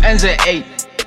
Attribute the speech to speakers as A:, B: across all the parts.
A: G-U-N-Z-A.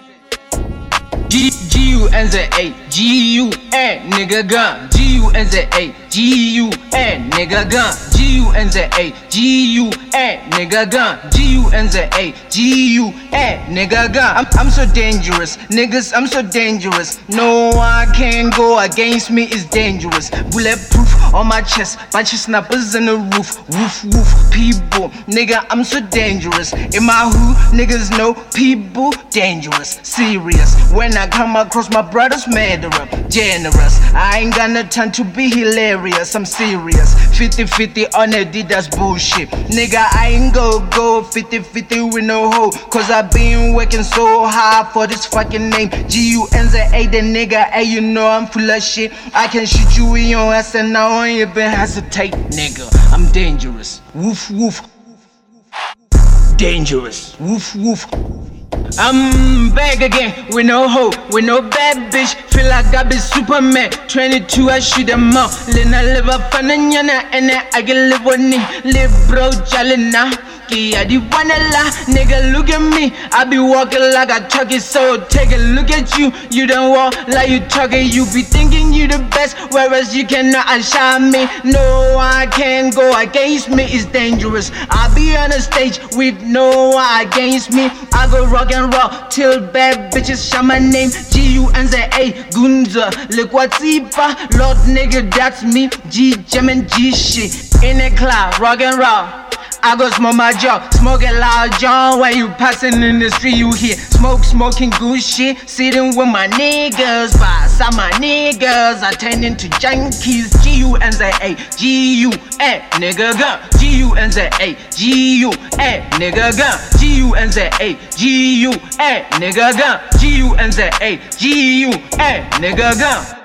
A: G-U-N-Z-A. G-U-N, nigga gun. G-U-N-Z-A. G-U-N, nigga gun. G-U-N-Z-A. G-U-N, nigga gun. G-U-N-Z-A. G-U-N, nigga gun. I'm so dangerous, niggas, I'm so dangerous. No one can go against me, it's dangerous. Bulletproof on my chest, bunch of snappers in the roof. Woof, woof, people, nigga, I'm so dangerous. In my hood, niggas know people dangerous. Serious, when I come across my brother's murderer. Generous, I ain't got no time to be hilarious, I'm serious. 50-50 on Adidas bullshit. Nigga, I ain't go 50-50 with no hoe. Cause I been working so hard for this fucking name. G-U-N-Z-A, the nigga, hey, you know I'm full of shit. I can shoot you in your ass and I won't even hesitate, nigga. I'm dangerous. Woof, woof. Dangerous. Woof, woof. I'm back again with no hoe, with no bad bitch. Feel like I be Superman. 22, I shoot them all. Lena live up on the yana, and I can live with me. Live bro, jalina. I di wanna lie, nigga, look at me. I be walking like I talk it, so take a look at you. You don't walk like you talking, you be thinking you the best, whereas you cannot outshine me. No one can go against me, it's dangerous. I be on the stage with no one against me. I go rock and roll till bad bitches shout my name. G-U-N-Z-A, Gunza, Liquatipa, Lord nigga, that's me. G-Gem and G-Shit, in the cloud, rock and roll. I go smoke my jaw, smoking loud John. While you passing in the street, you hear smoking good shit. Sitting with my niggas, pass out my niggas. I turn into junkies. G-U-N-Z-A, G-U-N, nigga gun. G-U-N-Z-A, G-U-N, nigga gun. G-U-N-Z-A, G-U-N, nigga gun. G-U-N-Z-A, G-U-N, nigga gun.